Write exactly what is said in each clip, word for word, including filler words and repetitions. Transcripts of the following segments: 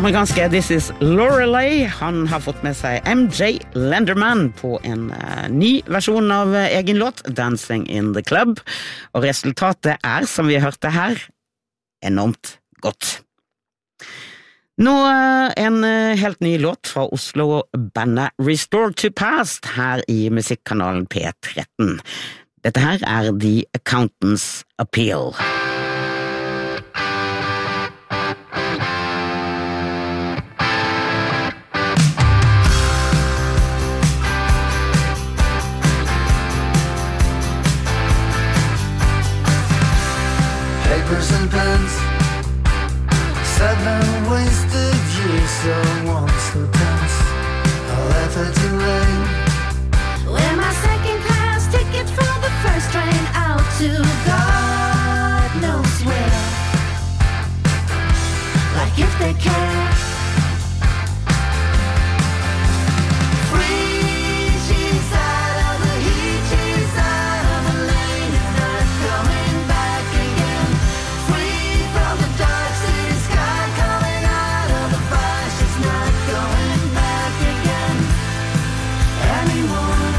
Amerikanske This Is Lorelei. Han har fått med seg M J Lenderman på en uh, ny versjon av uh, egen låt, Dancing in the Club. Og resultatet er, som vi hørte her, enormt godt. Nå uh, en uh, helt ny låt fra Oslo-bandet Restore to Past her i musikkanalen P tretten. Dette her er The Accountant's Appeal. Papers and pens, seven wasted years, so once so tense, a letter to rain. We're my second class ticket for the first train out to God knows where. Like if they care. Free, she's out of the heat, she's out of the lane, and not coming back again. Free from the dark city sky, coming out of the fire, she's not going back again anymore.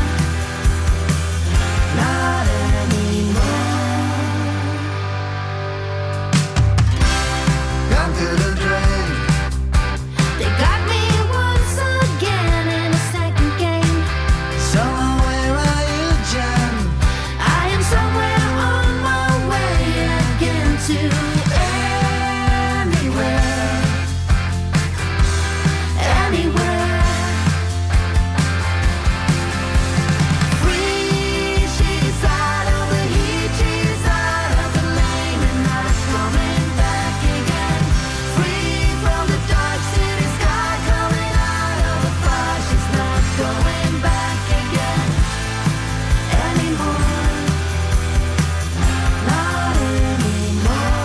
Not anymore. Gone to the drain. They got me once again in a second game. So where are you, Jen? I am somewhere on my way again to anywhere, anywhere. Free, she's out of the heat, she's out of the lane, and not coming back again. Free from the dark city sky, coming out of the fire, she's not going back again anymore. Not anymore.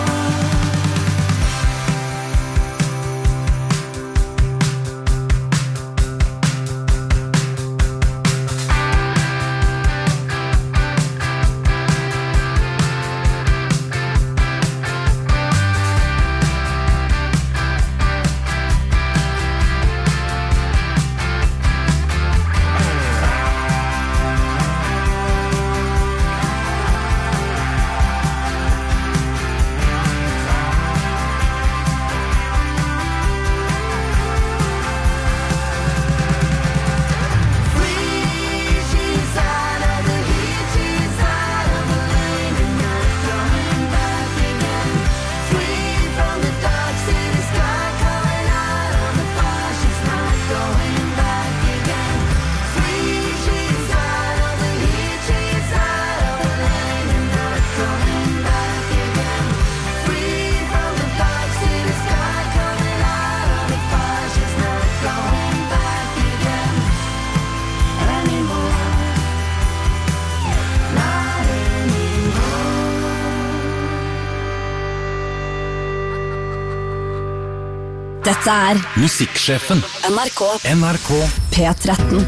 Free, she's out of the heat, she's out of the lane, and not coming back again. Free from the dark city sky, coming out of the fire, she's not going back again. Free, she's out of the heat, she's out of the lane, and not coming back again. Free from the dark city sky, coming out of the fire, she's not going back again anymore. Not anymore. Dette er Musikksjefen. N R K N R K P tretten.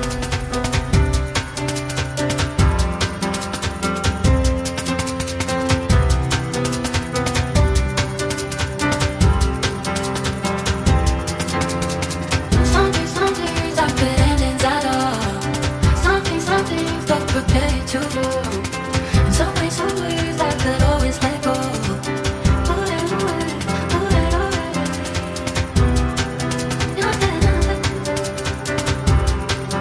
Something, something's not good endings at all. Something, something's that prepare you to fall. In some ways, some ways I could always let go. Put it away, put it away. You're dead,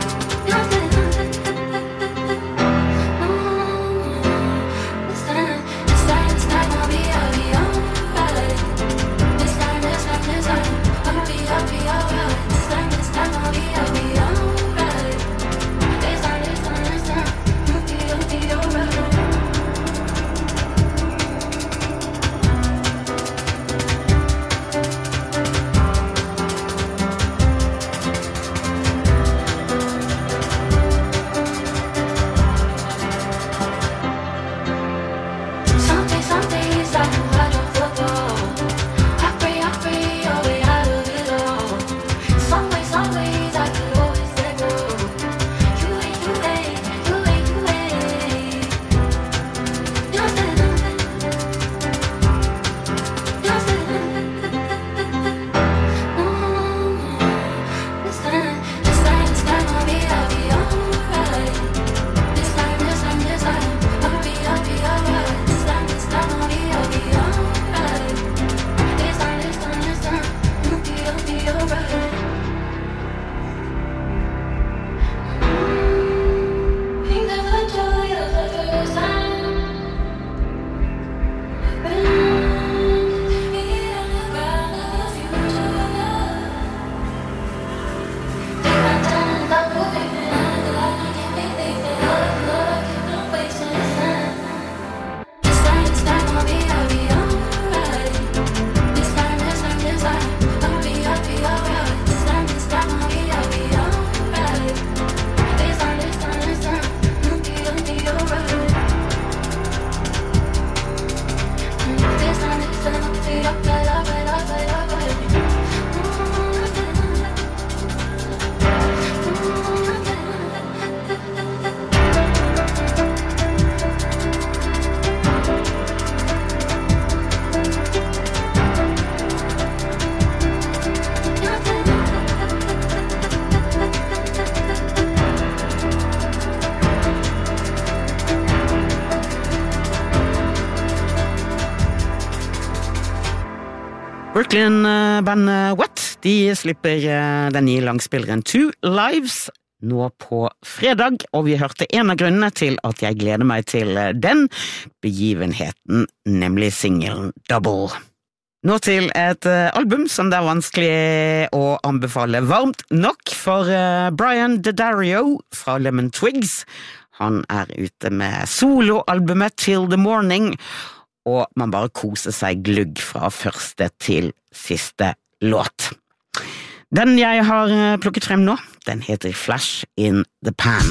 Brooklyn-bandet Wet, de slipper eh, den nye langspilleren Two Lives nå på fredag, og vi hørte en av grunnene til at jeg gleder meg til eh, den begivenheten, nemlig singelen Double. Nå til et eh, album som det er vanskelig å anbefale varmt nok for eh, Brian Daddario fra Lemon Twigs. Han er ute med soloalbumet Till the Morning, og man bare koser seg glugg fra første til siste låt. Den jeg har plukket frem nå, den heter Flash in the Pan.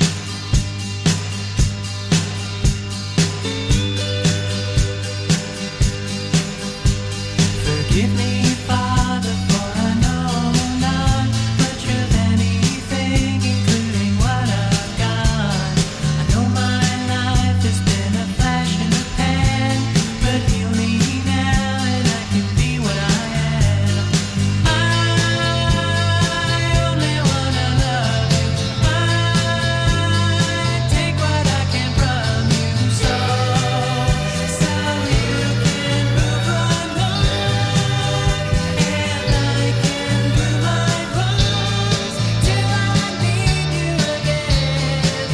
Forgive me, Father, for I know not much of anything, including what I've got. I know my life has been a flash in the pan, but heal me now and I can be what I am. I only wanna love you. I take what I can from you, so so you can move on. And I can do my wrongs till I need you again.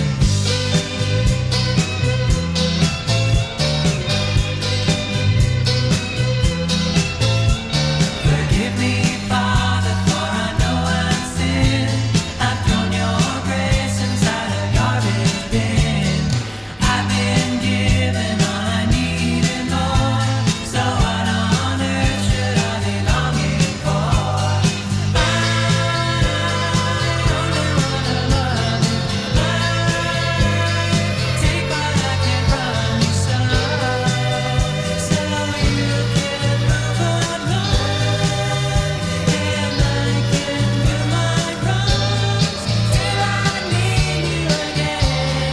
Forgive me, Father, for I know I've sinned. I've thrown your grace inside a garbage bin. I've been given all I need and more. So what on earth should I be longing for? I only wanna love you. I take what I can from you, so so you can move on, and I can do my wrongs till I need you again.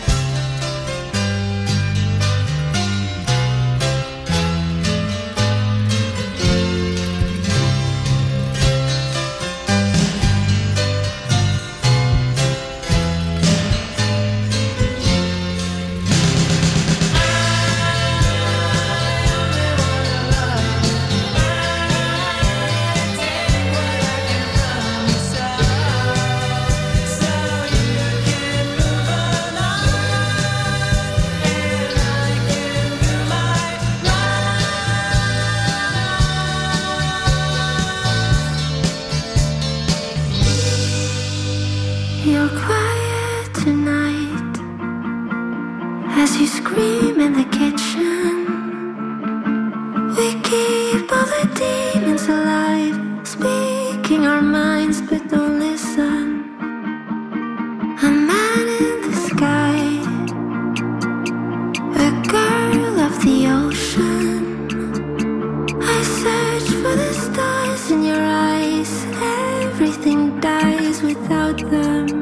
You're quiet tonight as you scream in the kitchen. We keep all the demons alive, speaking our minds but don't listen. A man in the sky, a girl of the ocean. I search for the stars in your eyes, everything dies without them.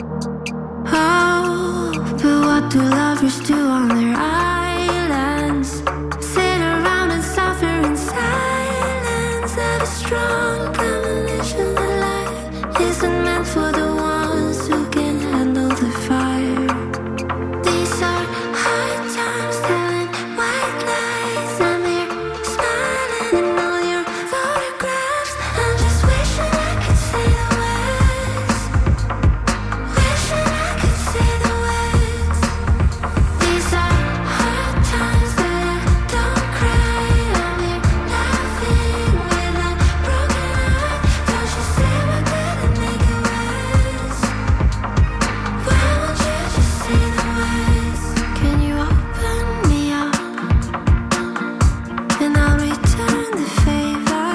Oh, but what do lovers do on their islands? Sit around and suffer in silence. Have a strong premonition that life isn't meant for the ones who can handle the fire. These are hard times, telling white lies. I'm here smiling in all your photographs. I'm just wishing I could say the words. Wishing I could say the words. These are hard times, but I don't cry. I'm here laughing with a broken heart. Don't you say we're gonna make it worse? Why won't you just say the words? Can you open me up and I'll return the favor?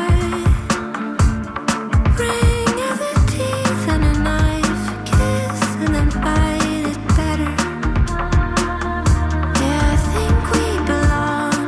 Bring out the teeth and a knife, kiss and then bite it better. Yeah, I think we belong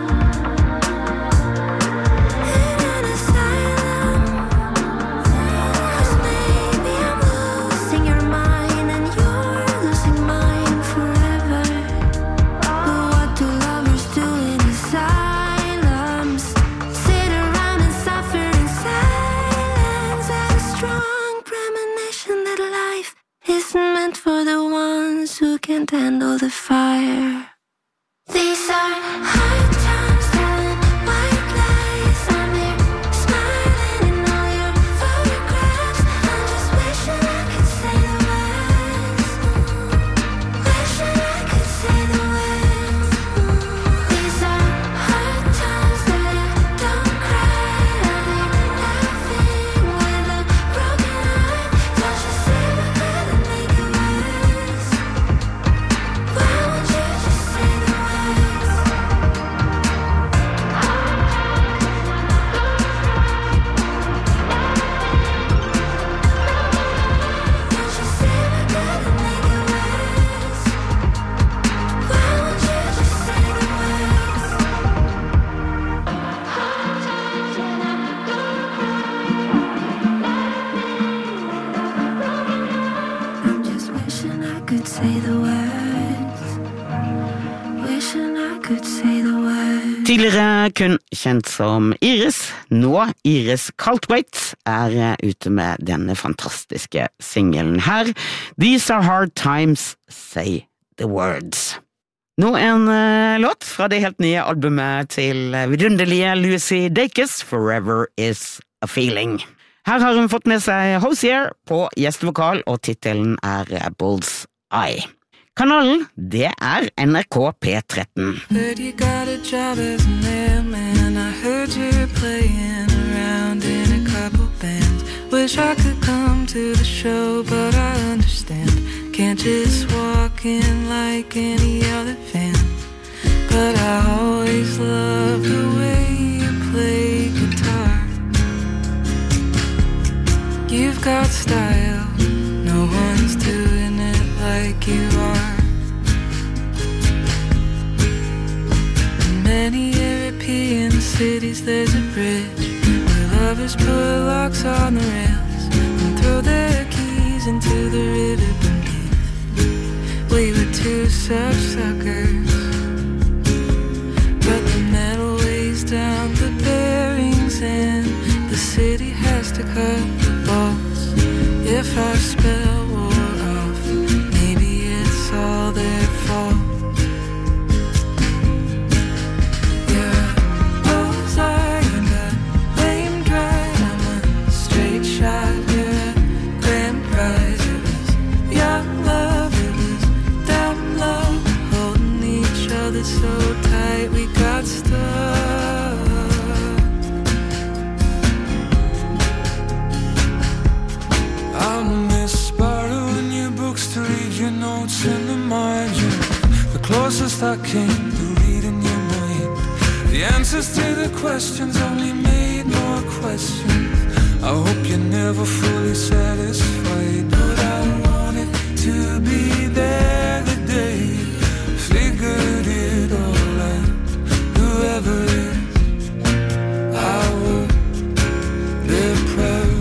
in an asylum. 'Cause maybe I'm losing your mind and you're losing mine forever. But what do lovers do in asylums? Sit around and suffer in silence. Have a strong premonition that life isn't meant for the ones who can't handle the fire. These are hard times, telling white lies. I'm here could say the words. Wishing I could say the words. Tidligere kun kjent som Iris, nå Iris Cartwright, er ute med denne fantastiske singelen her. These are hard times, say the words. Nå en uh, låt fra det helt nye albumet til uh, vidunderlige Lucy Dacus, Forever is a Feeling. Her har hun fått med seg Hozier på gjestvokal, og titelen er Bull's Eye. Kanalen, det er N R K P tretten. Heard you got a job as a mailman. I heard you're playing around in a couple bands. Wish I could come to the show, but I understand. Can't just walk in like any other fan. But I always love the way you play guitar. You've got style, no one's doing it like you are. In many European cities there's a bridge where lovers put locks on the rails and throw their keys into the river beneath. We were two such suckers, but the metal weighs down the bearings and the city has to cut the bolts. If our spell wore off, maybe it's all their fault. You're a bullseye and a lame drive. I'm a straight shot, you're a grand prize. It was young love, it was dumb love, holding each other so tight we got stuck. I'll miss borrowing your books to read your notes in the margin. The closest I came to reading your mind. The answers to the questions only made more questions. I hope you're never fully satisfied, but I wanted to be there the day figured it all out. Whoever is, I hope they're proud.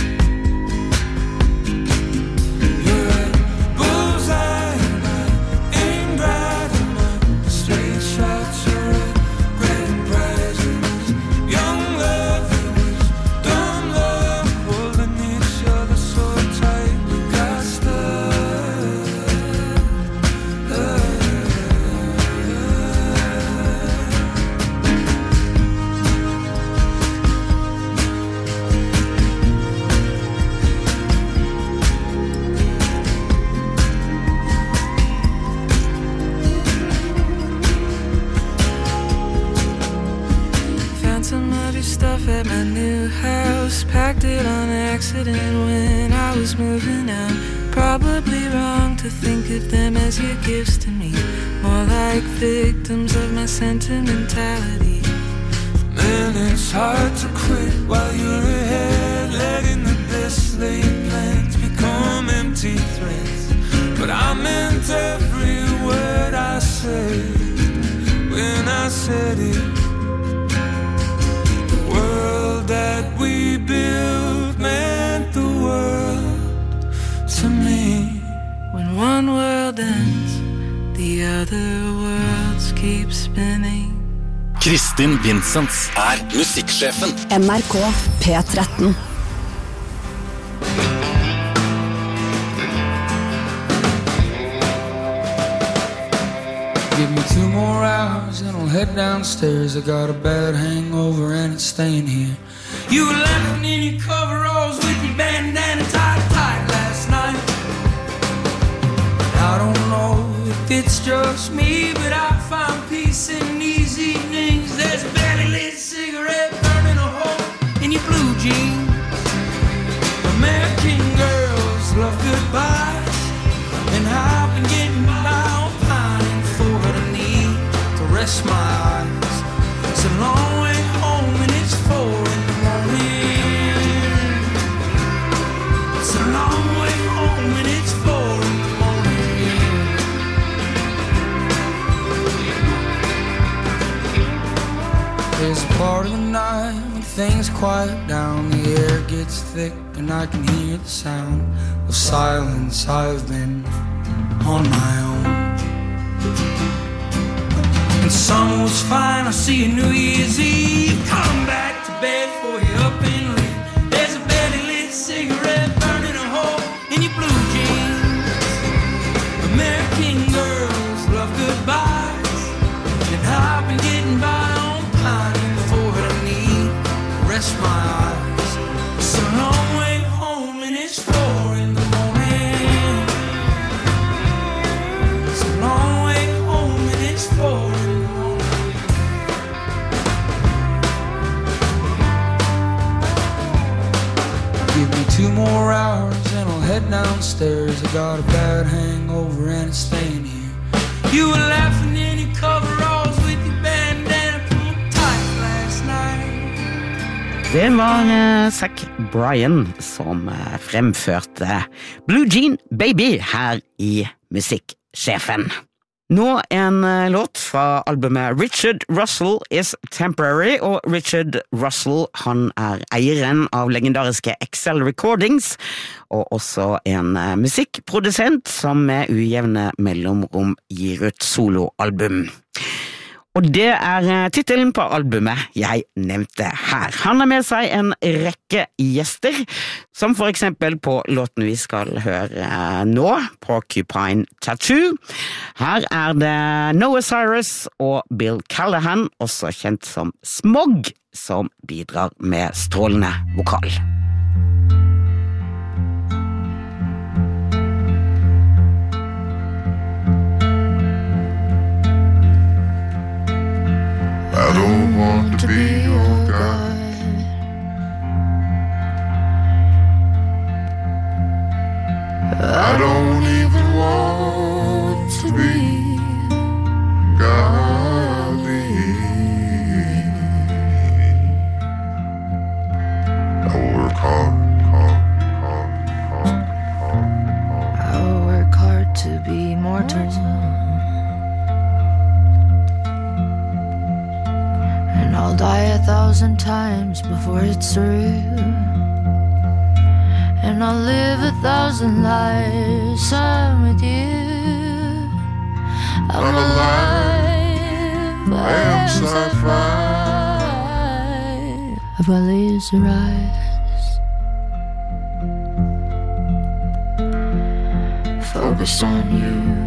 At my new house, packed it on accident when I was moving out. Probably wrong to think of them as your gifts to me, more like victims of my sentimentality. Man, it's hard to quit while you're ahead, letting the best laid plans become empty threats. But I meant every word I said when I said it. The world that we built meant the world to me. When one world ends, the other worlds keep spinning. Kristin Vincents er musikksjefen. N R K P tretten. Give me two more hours and I'll head downstairs. I got a bad hangover and it's staying here. You were laughing in your coveralls with your bandana tied tight last night. I don't know if it's just me, but I find peace in these evenings. There's a barely lit cigarette burning a hole in your blue jeans. American girls love goodbyes, and I've been getting by on pining for what I need to rest my eyes. It's a long way home and it's four in the morning. It's a long way home and it's four in the morning. There's a part of the night when things quiet down, the air gets thick and I can hear the sound of silence. I've been on my own. And summer was fine, I see you New Year's Eve. Come back to bed for you up and leave. There's a belly lit cigarette burning a hole in your blue jeans. American girls love goodbyes, and I've been getting by on pine for what I need. Rest my eyes. It's a long way home and it's four in the morning. It's a long way home and it's four in the morning. Give me two more hours and I'll head downstairs. I got a bad hangover and it's staying here. You were laughing in your coveralls with your bandana pulled tight last night. Det var eh, Zac Bryan som eh, fremførte Blue Jean Baby her i Musikksjefen. Nå en eh, låt fra albumet Richard Russell is Temporary, og Richard Russell han er eieren av legendariske Excel Recordings, og også en eh, musikkprodusent som med ujevne mellomrom gir ut soloalbum. Og det er eh, titelen på albumet jeg nevnte her. Han har med seg en rekke gjester, som for eksempel på låten vi skal høre eh, nå, Porcupine Tattoo. Her er det Noah Cyrus og Bill Callahan, også kjent som Smog, som bidrar med strålende vokal. I don't want to be your guy. I don't even want to be godly. I work hard, hard, hard, hard, hard, hard. I work hard to be mortal. And I'll die a thousand times before it's through. And I'll live a thousand lives I'm with you. I'm alive, I am sci-fi. If I laser eyes focused on you.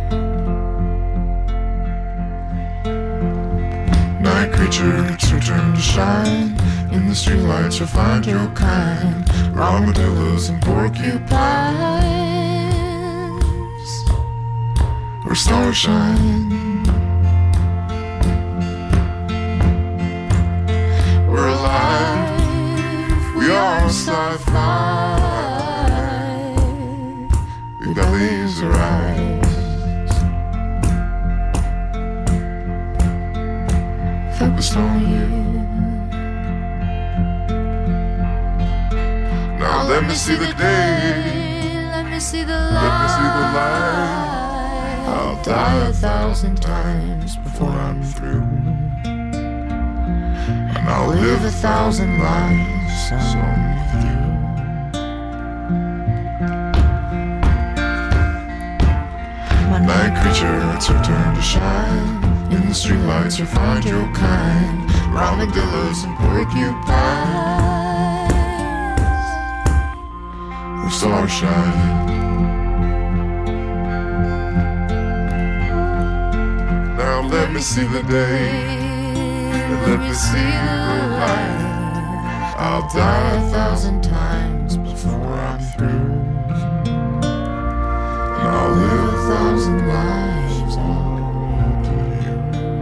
Night creature, it's your turn to shine. In the streetlights you'll find your kind. Armadillos and porcupines, or stars shine. We're alive, we are sci-fi. We got laser eyes focused on you. Now let me see the day. Let me see the light. Let me see the light. I'll die a thousand times before I'm through. And I'll live a thousand lives on with you. My Night creature, it's your turn to shine. In the streetlights you'll find your kind. Armadillos and porcupines, stars shine. Now let me see the day. Let me see the light. I'll die a thousand times before I'm through. And I'll live a thousand lives on to you.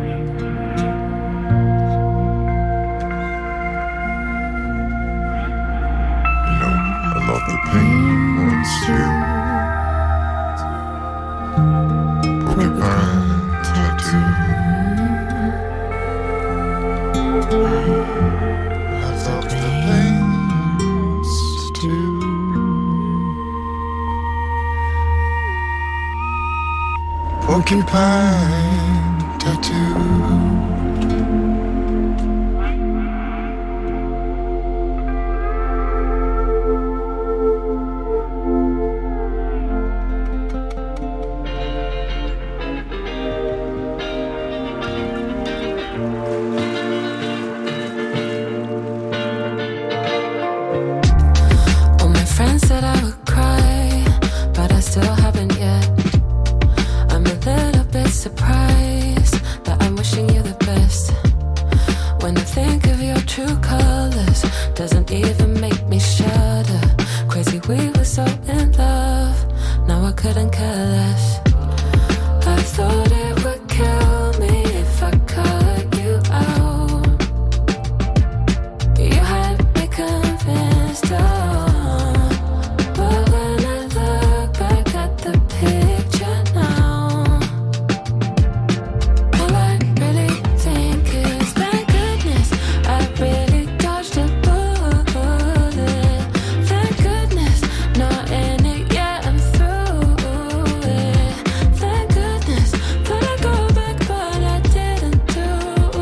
You know, I love the penguins too. Porcupine tattoo. I love the penguins too. Porcupine tattoo. still haven't yet. I'm a little bit surprised that I'm wishing you the best. When I think of your true colors, doesn't even make me shudder. Crazy we were so in love, now I couldn't care less. I thought it would kill me if I cut you out. You had me convinced, oh, but when I look back at the picture now, all I really think is thank goodness I really dodged a bullet. Thank goodness, not in it yet, I'm through it. Thank goodness that I go back, but I didn't do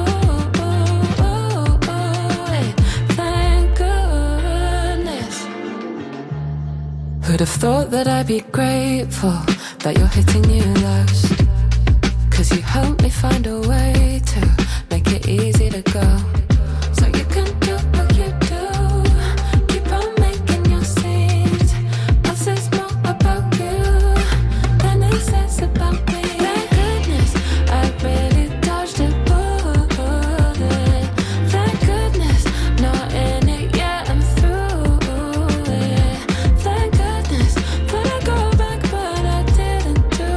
it. Thank goodness. Who'd have thought that I'd be grateful that you're hitting new lows? Cause you helped me find a way to make it easy to go. So you can do what you do, keep on making your scenes. Us is more about you than it says about me. Thank goodness I really dodged a bullet. Thank goodness, not in it yet, I'm through it. Thank goodness that I go back, but I didn't do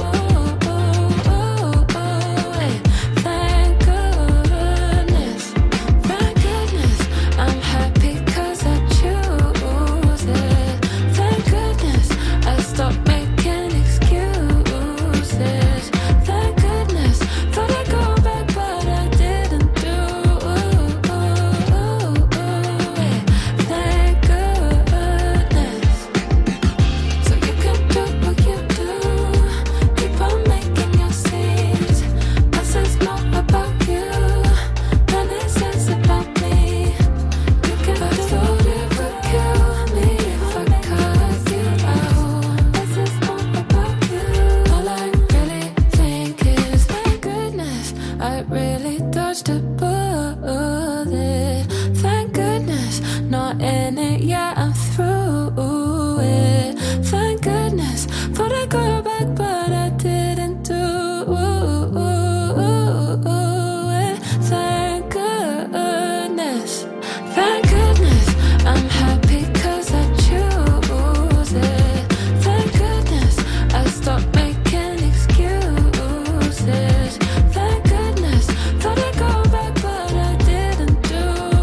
it. Thank goodness, thank goodness, I'm happy cause I choose it. Thank goodness, I stopped making excuses. Thank goodness that I go back, but I didn't do it. Thank goodness. So you can do what you do, keep on making your scenes. Us is more about you than it says about me. You can I thought it would kill me if I cut you out. This is more about you. All I really think is thank goodness I really dodged a bullet. Thank goodness, not in it yet, I'm through it. Thank goodness, thought I'd go back, but I didn't do it. Thank goodness, thank goodness, I'm happy cause I choose it. Thank goodness, I stopped making excuses. Thank goodness, thought I'd go back, but I didn't do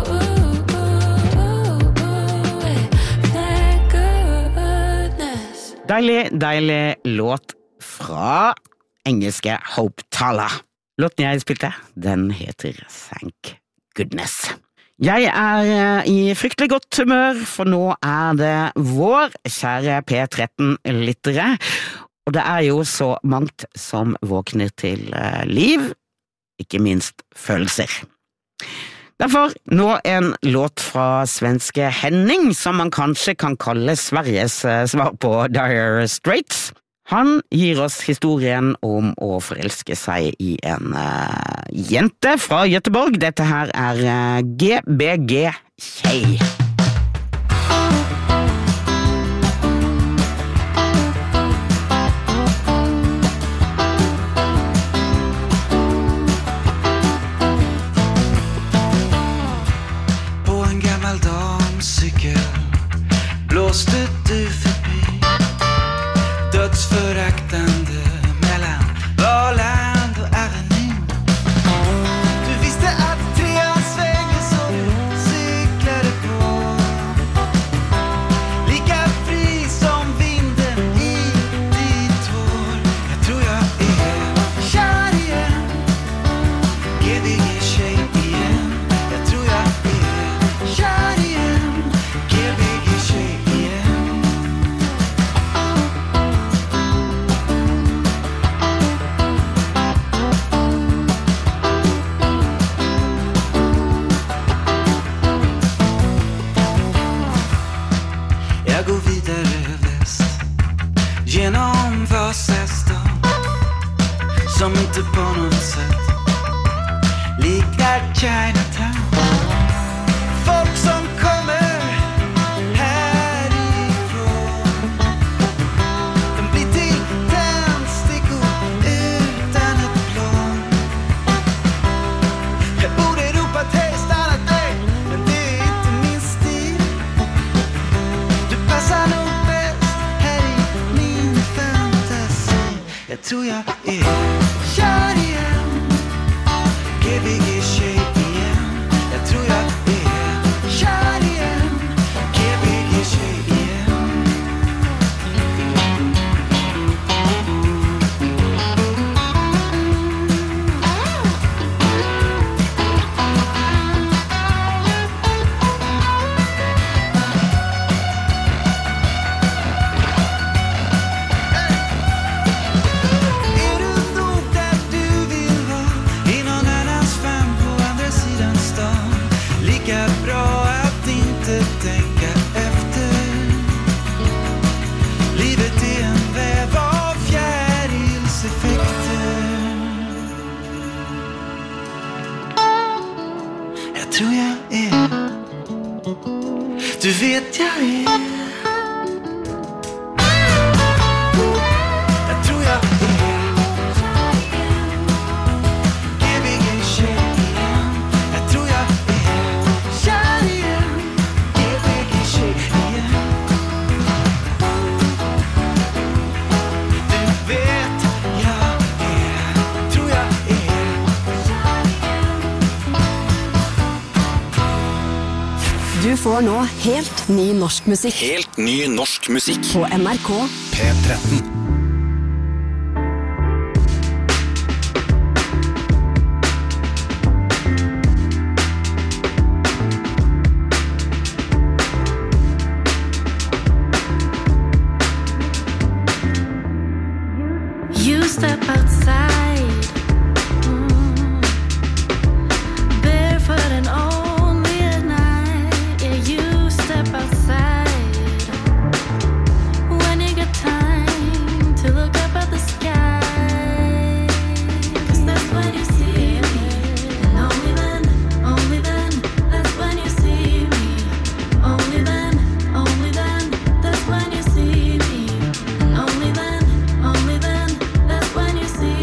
it. Thank goodness. Deilig, deilig låt fra engelske Hope Tala. Låten jeg spilte, den heter Thank Goodness. Jeg er eh, i fryktelig godt humør, for nå er det vår, kjære P tretten-lyttere. Og det er jo så mangt som våkner til eh, liv, ikke minst følelser. Derfor nå en låt fra svenske Henning, som man kanskje kan kalle Sveriges eh, svar på Dire Straits. Han gir oss historien om å forelske seg i en eh, jente fra Göteborg. Dette her er eh, G B G Tjej. På en gammal damcykel blåste du förbi, dödsföraktande mellan Valand och Avenyn. Du visste att trean svänger så du cyklade på, lika fri som vinden i ditt hår. Jag tror jag är kär igen, G B G-tjej igen. Jag tror jag är kär igen, G B G-tjej igen. Jag går vidare väst genom Vasastan, som inte på något sätt liknar Chinatown. Folk som kommer härifrån, de Jag tror jag är kär igen. Gbg tjej igen. Jag tror jag är kär igen. Gbg tjej igen. Är du nog där du vill vara? I någon annans famn på andra sidan stan. Lika bra att inte tänka efter. Livet är en väv av fjärilseffekter. Jag tror jag är. Du vet jag är. Jag tror jag är. Gbg tjej igen. Jag tror jag är kär igen. Gbg tjej igen. Du vet jag är. Tror jag är. Du får nå helt ny norsk musikk Helt ny norsk musikk. på N R K P tretten. You step outside, mm, barefoot and only at night. Yeah, you step outside when you get time to look up at the sky. 'Cause that's when you see me, and only then, only then, that's when you see me. Only then, only then, that's when you see me. And only then, only then, that's when you see me.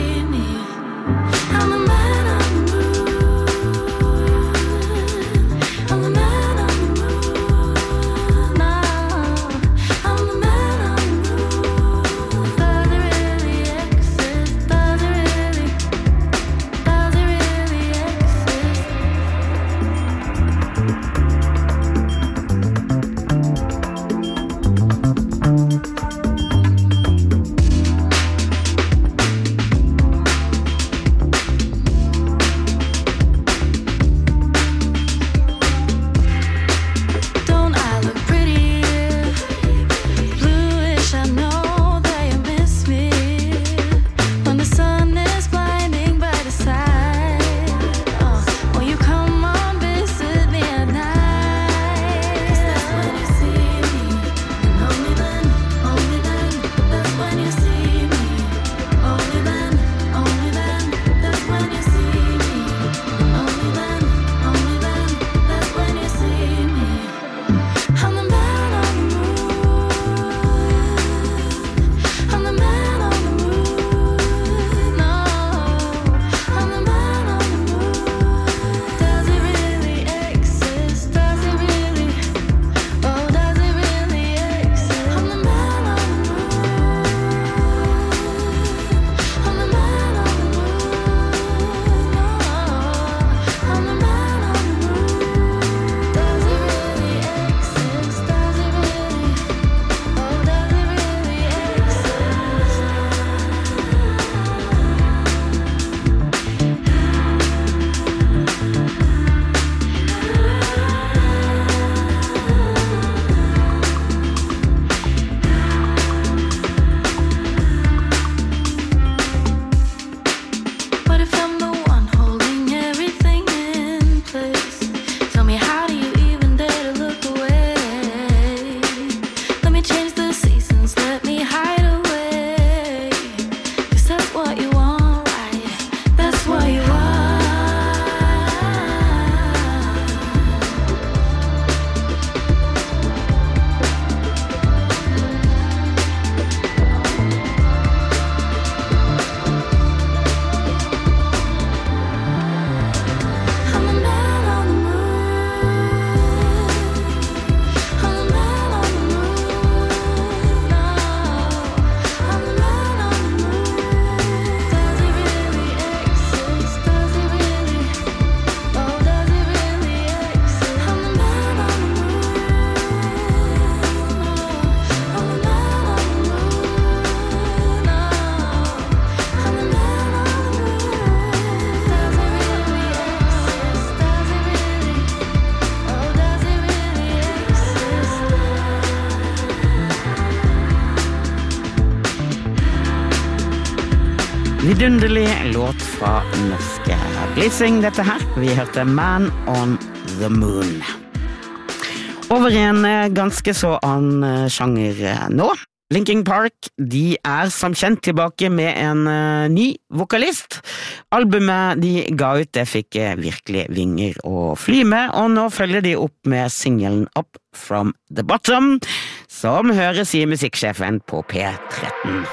Vidunderlig låt fra norske Blitzing, dette her. Vi hørte Man on the Moon. Over en ganske så annen sjanger nå. Linkin Park, de er som kjent tilbake med en uh, ny vokalist. Albumet de ga ut, det fikk uh, virkelig vinger å fly med, og nå følger de opp med singelen Up From The Bottom, som høres i musikksjefen på P tretten.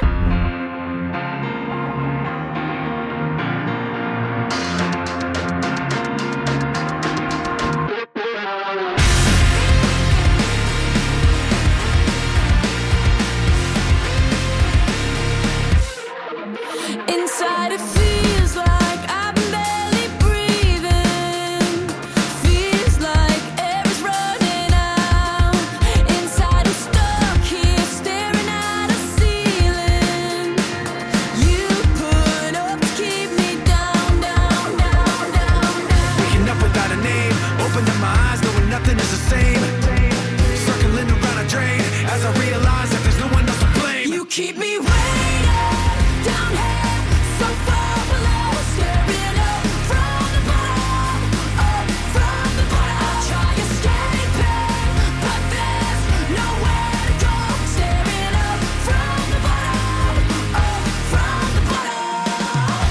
Inside it feels like I'm barely breathing. Feels like air is running out. Inside I'm stuck here staring at a ceiling. You put up to keep me down, down, down, down, down. Waking up without a name, opening my eyes knowing nothing is the same. Circling around a drain as I realize that there's no one else to blame. You keep me waiting down here. So far below, staring up from the bottom, up from the bottom. I try escaping, but there's nowhere to go. Staring up from the bottom, up from the bottom.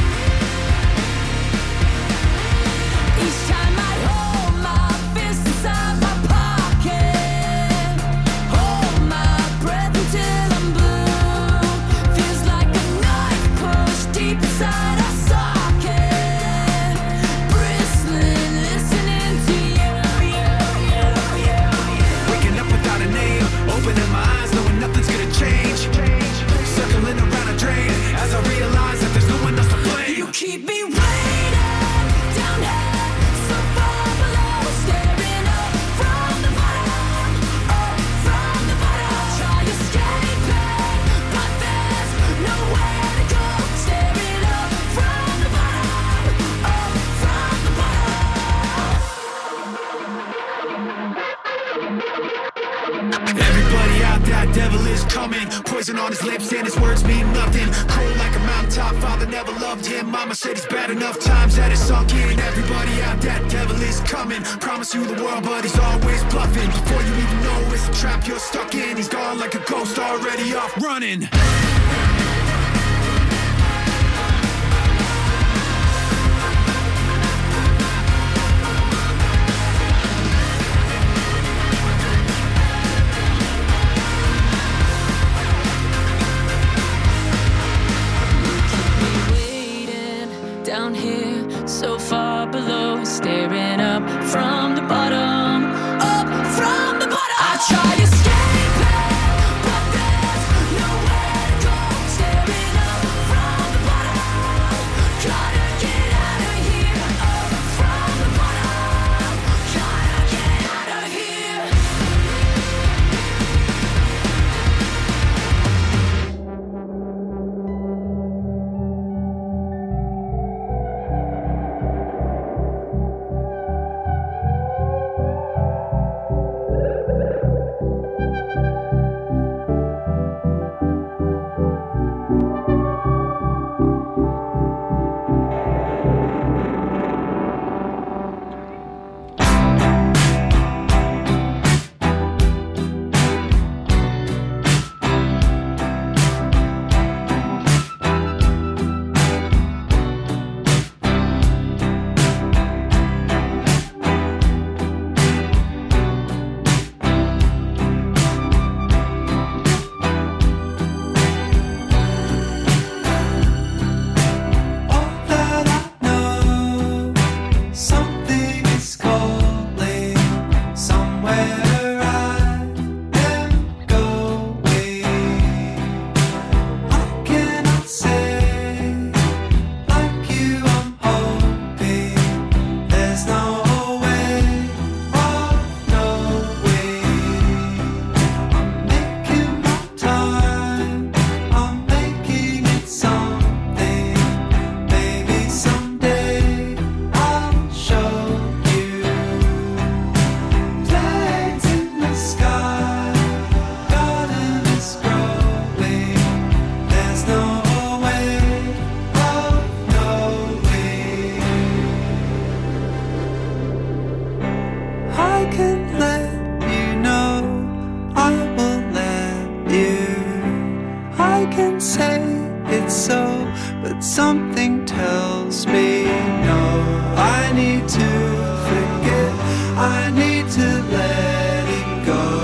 Each time I hold my fist inside my pocket, hold my breath until I'm blue. Feels like a knife pushed deep inside a socket, bristling, listening to you, you, you, you, you. Waking up without a name, opening my eyes knowing nothing's gonna change. Circling around a drain as I realize that there's no one else to blame. You keep me waiting down here, so far below, staring up from the bottom, up from the bottom. I try escaping, but there's nowhere to go. Staring up from the bottom, up from the bottom. Everybody out there, devil is coming. Poison on his lips and his words mean nothing. Cold like a mountaintop, father never loved him. Mama said he's bad enough times that it's sunk in. Everybody out there, devil is coming. Promise you the world, but he's always bluffing. Before you even know it's a trap you're stuck in, he's gone like a ghost already off running. Waiting down here, so far below, staring up from the bottom, up from the bottom. I try escaping, but there's nowhere to go. I can say it's so, but something tells me no. I need to forget, I need to let it go.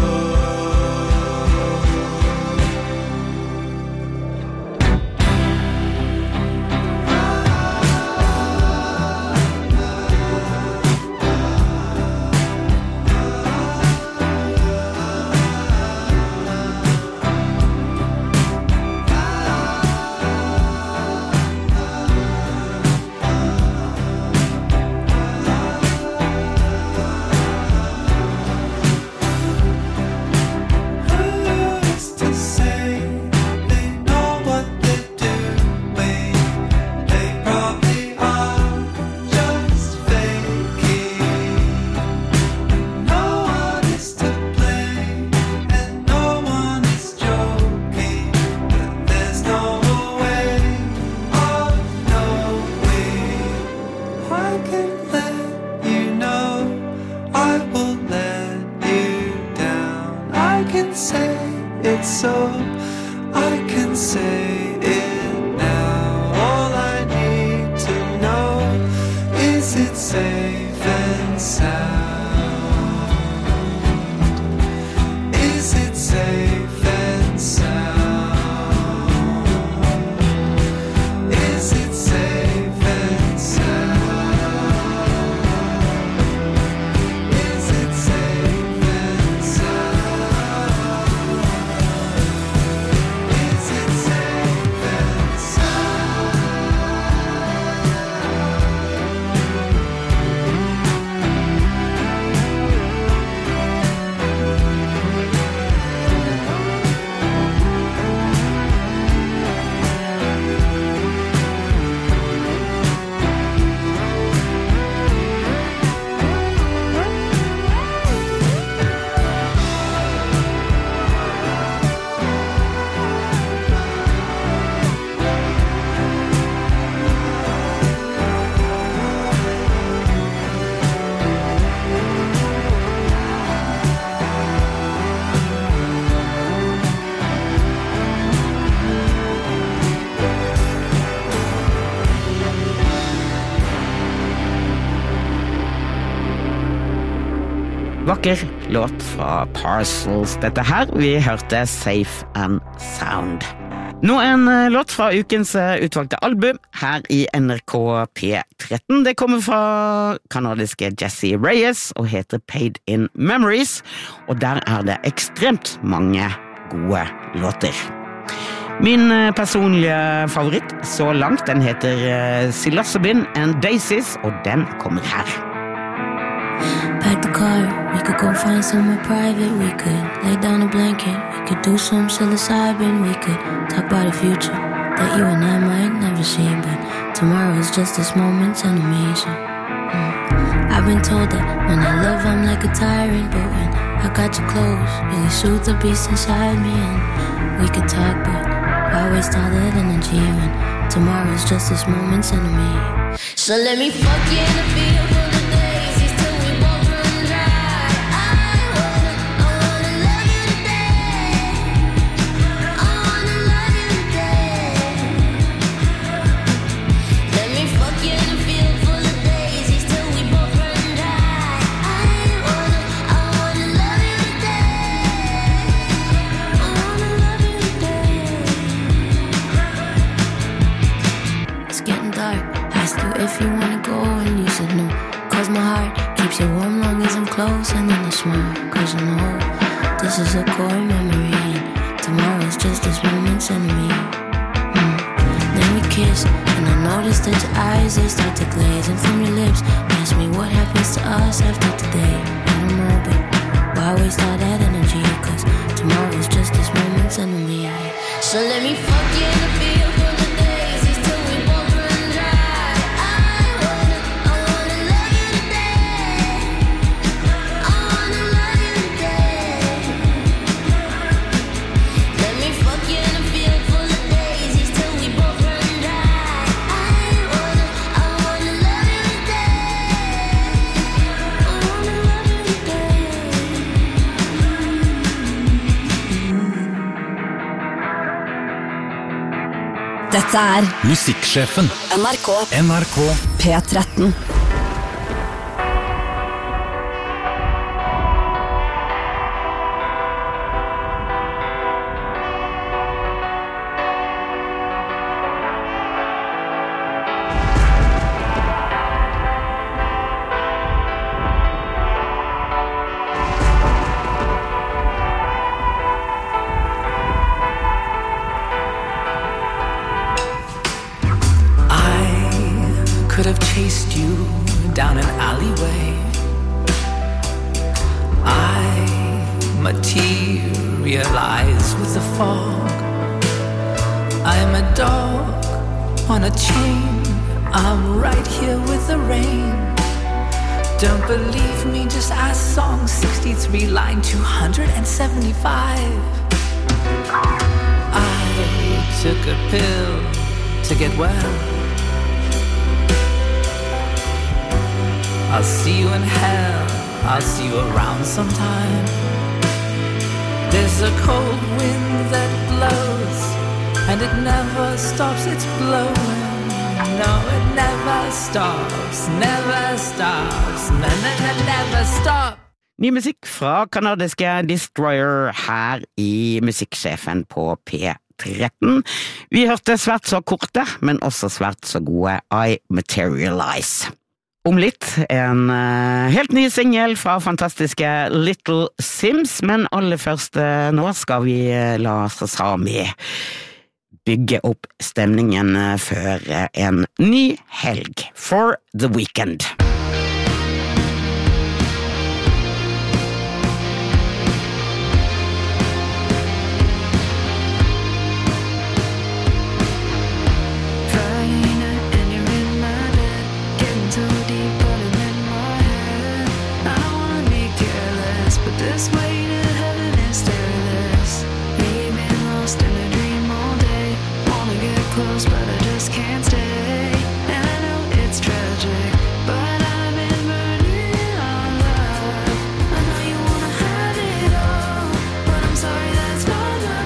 Vakker låt fra Parcels. Dette her, vi hørte Safe and Sound. Nå en låt fra ukens utvalgte album her i N R K P tretten. Det kommer fra kanadiske Jessie Reyes og heter Paid in Memories, og der er det ekstremt mange gode låter. Min personlige favoritt så langt, den heter Psilocybin and Daisies, og den kommer her. Pack the car, we could go find somewhere private. We could lay down a blanket, we could do some psilocybin. We could talk about a future that you and I might never see, but tomorrow is just this moment's animation. mm. I've been told that when I love I'm like a tyrant, but when I got you close, really soothe the beast inside me. And we could talk, but why waste all that energy when tomorrow is just this moment's enemy? So let me fuck you in the field for the daisies till we both run dry. I wanna, I wanna love you today. I wanna love you today. Let me fuck you in the field full of daisies till we both run dry. I wanna, I wanna love you today. I wanna love you today. It's getting dark. Asked you if you wanna go and you said no. Cause my heart keeps you warm long as I'm close. And then I smile, cause you know this is a core memory, and tomorrow's just this moment's enemy. mm. Then we kiss, and I notice that your eyes, they start to glaze. And from your lips, ask me what happens to us after today. I don't know, but why waste all that energy? Cause tomorrow's just this moment's enemy. So let me fuck you in the field full of daisies till we both run dry. I wanna, I wanna love you today. I wanna love you today. Let me fuck you in a field full of daisies till we both run dry. I wanna, I wanna love you today. I wanna love you today. Dette er Musikksjefen. N R K N R K P tretten. Could have chased you down an alleyway. I materialize with the fog. I'm a dog on a chain. I'm right here with the rain. Don't believe me, just ask song sixty-three, line two hundred seventy-five. I took a pill to get well. I'll see you in hell, I'll see you around sometime. There's a cold wind that blows, and it never stops, it's blowing. No, it never stops, never stops, ne ne ne never stop. Ny musikk fra kanadiske Destroyer her i Musikksjefen på P tretten. Vi hørte svært så korte, men også svært så gode I Materialize. Om litt en uh, helt ny single fra fantastiske Little Sims, men aller først uh, nå skal vi uh, la Sasami bygge opp stemningen uh, før uh, en ny helg for the weekend. This way to heaven is stairless. We've been lost in a dream all day. Wanna get close, but I just can't stay. And I know it's tragic, but I've been burning on love. I know you wanna have it all, but I'm sorry that's not my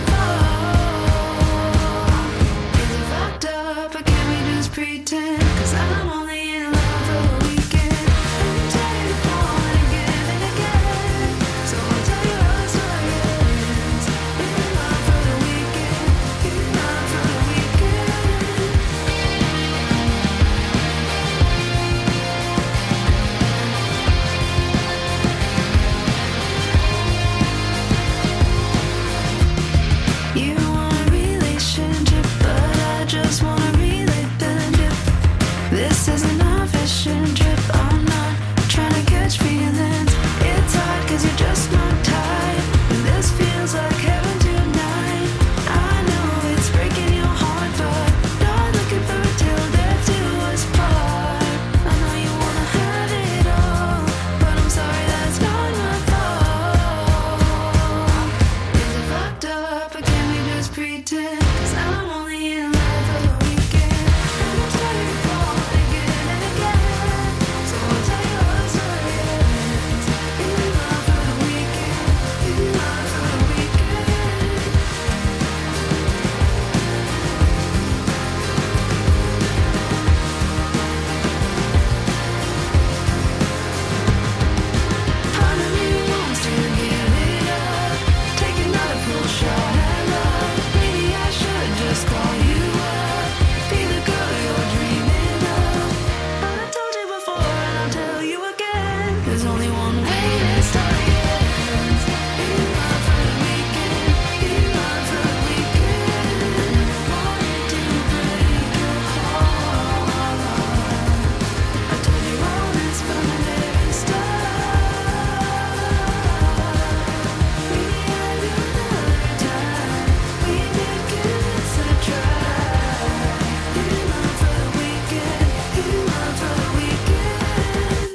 fault. Is it fucked up, or can we just pretend? 'Cause I'm only in love for the weekend. I'm tired of falling again and again. So I'll tell you how the story ends. In love for the weekend, in love for the weekend. You want a relationship, but I just want a relationship. This is an official trip, I'm not trying to catch feelings. It's hard 'cause you're just not tired, and this feels like heaven tonight. I know it's breaking your heart, but not looking for a till death do us part. I know you wanna have it all, but I'm sorry that's not my fault. Is it fucked up, or can we just pretend? 'Cause I'm only in love for the weekend. I'm tired of falling again and again. So I'll tell you how the story ends. In love for the weekend, in love for the weekend. Part of me wants to give it up, take another full shot at love. Maybe I should just call you up, be the girl you're dreaming of. But I told you before and I'll tell you again. There's only one way this story ends. In love for the weekend, in love for the weekend. Wanted to break your heart. I told you all this from the very start. We had another time. We did give this a try. In love for the weekend, in love for the weekend.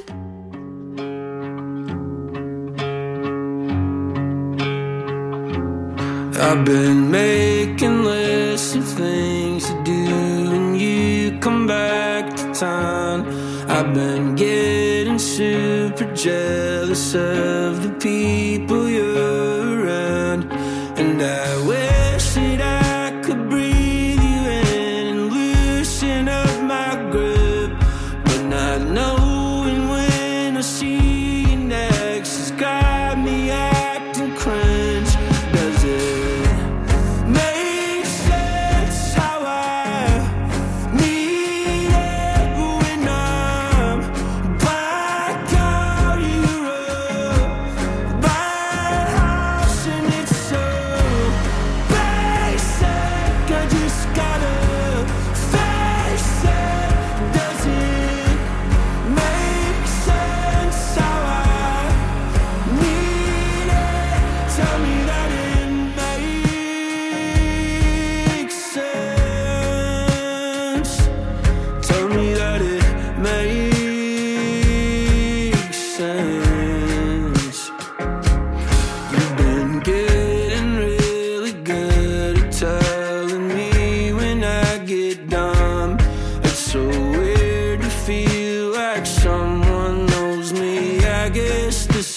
I've been making lists of things to do when you come back to town. I've been getting super jealous of the people you're around, and I wish that I could breathe you in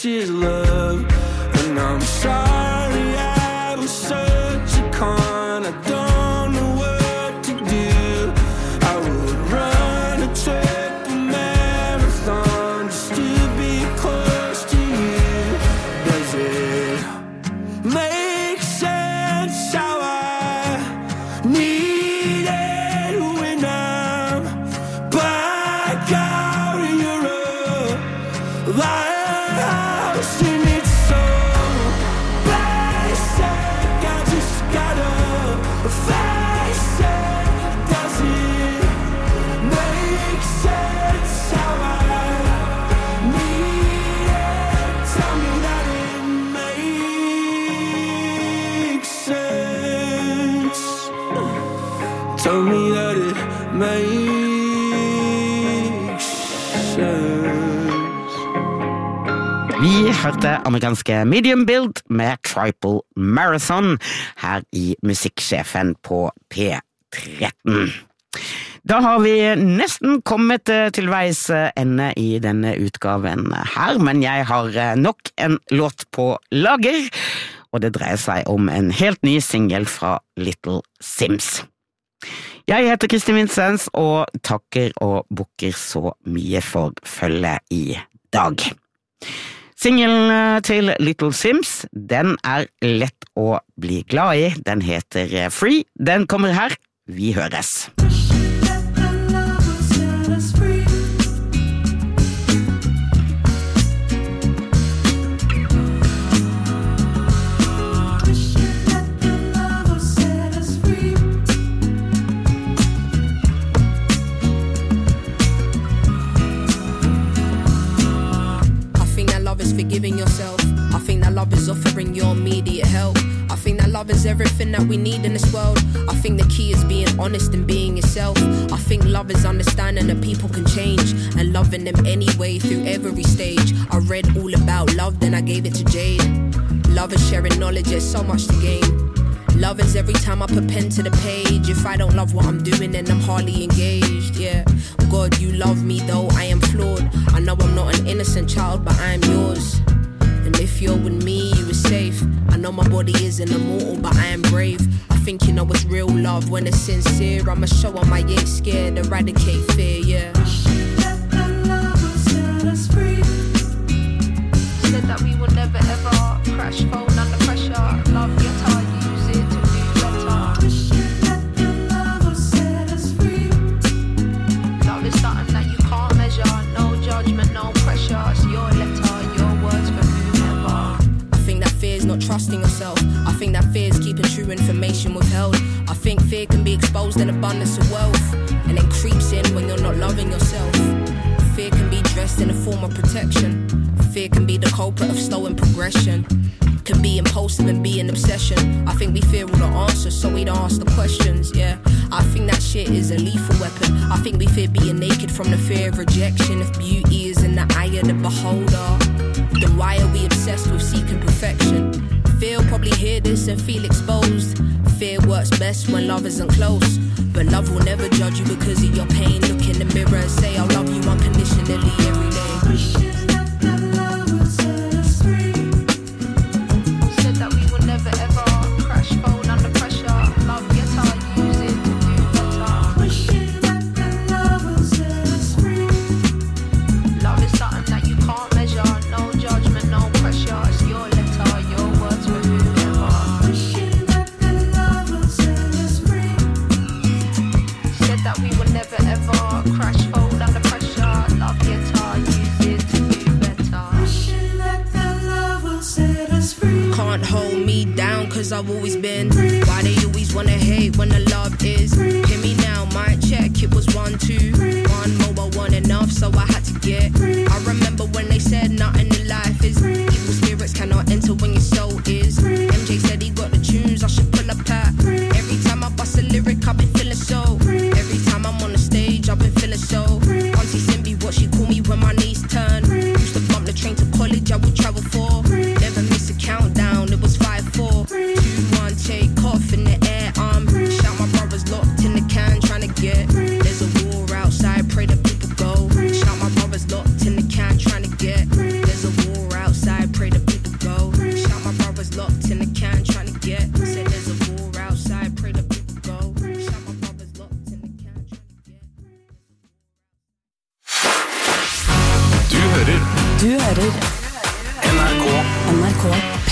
is love. And I'm sorry I was such a con. I don't know what to do. I would run a triple marathon just to be close to you. Does it make sense how I need it when I'm back out of Europe? Lighthouse and it's so basic. I just gotta face it. Does it make sense how I need it? Tell me that it makes sense. Tell me that it makes sense. Vi hørte amerikanske Medium Build med Triple Marathon her i Musikksjefen på P tretten. Da har vi nesten kommet eh, til veis eh, ende i denne utgaven her, men jeg har eh, nok en låt på lager, og det dreier seg om en helt ny single fra Little Sims. Jeg heter Kristin Vincents og takker og bukker så mye for følge i dag. Singelen til Little Sims, den er lett å bli glad i. Den heter Free. Den kommer her. Vi høres. Forgiving yourself. I think that love is offering your immediate help. I think that love is everything that we need in this world. I think the key is being honest and being yourself. I think love is understanding that people can change and loving them anyway through every stage. I read all about love, then I gave it to Jade. Love is sharing knowledge, there's so much to gain. Love is every time I put pen to the page. If I don't love what I'm doing, then I'm hardly engaged, yeah. God, you love me though I am flawed. I know I'm not an innocent child, but I am yours. And if you're with me, you are safe. I know my body isn't immortal, but I am brave. I think you know it's real love when it's sincere. I'ma show them I ain't scared, eradicate fear, yeah. Let the love will set us free. Said that we will never ever crash, fall under pressure. Love guitar, use it to do better. Let the love will set us free. Love is something that you can't measure. No judgment, no pressure. It's your letter, your words for whomever. I think that fear is not trusting yourself. I think that fear is keeping true information withheld. I think fear can be exposed in abundance of wealth, and then creeps in when you're not loving yourself. Fear can be dressed in a form of protection. Fear can be the culprit of slowing progression. Can be impulsive and be an obsession. I think we fear all the answers, so we don't ask the questions, yeah. I think that shit is a lethal weapon. I think we fear being naked from the fear of rejection. If beauty is in the eye of the beholder, then why are we obsessed with seeking perfection? Fear will probably hear this and feel exposed. Fear works best when love isn't close. But love will never judge you because of your pain. Look in the mirror and say, I love you unconditionally every day. I've always been. Why they always wanna hate when the love is? Hear me now, mic check, it was one, two. One mobile, one enough, so I had to get. I remember when they said nothing in life is. Evil spirits cannot enter when your soul is. M J said he got the tunes, I should pull up at. Every time I bust a lyric, I've been feeling so. Every time I'm on the stage, I've been feeling so. Auntie Simbi, what she call me when my knees turn. Used to bump the train to college, I would travel for. Never miss a countdown, it was five, four. Take off in the air, um shout my brothers locked in the can trying to get. There's a war outside, pray that people go. Shout my brothers locked Du hører N R K. N R K